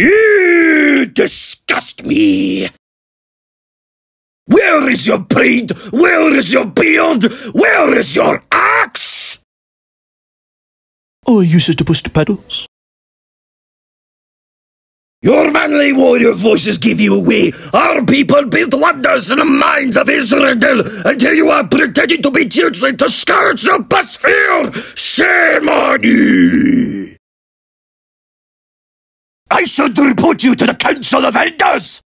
You disgust me! Where is your pride? Where is your beard? Where is your axe? I use it to push the pedals. Your manly warrior voices give you away. Our people built wonders in the minds of Israel until you are pretending to be children to scourge the biosphere. Shame on you! I should report you to the Council of Elders!